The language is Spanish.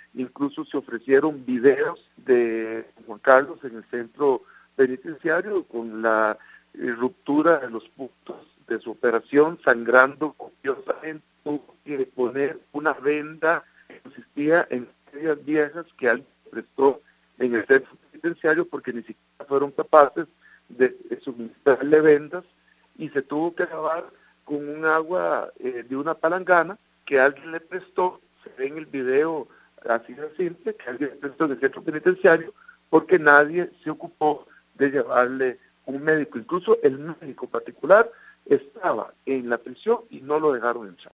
incluso se ofrecieron videos de Juan Carlos en el centro penitenciario con la ruptura de los puntos de su operación, sangrando copiosamente, tuvo que poner una venda que consistía en medias viejas que alguien prestó en el centro penitenciario porque ni siquiera fueron capaces de suministrarle vendas, y se tuvo que lavar con un agua de una palangana que alguien le prestó. Se ve en el video así de simple, que alguien le prestó en el centro penitenciario, porque nadie se ocupó de llevarle un médico. Incluso el médico particular estaba en la prisión y no lo dejaron entrar.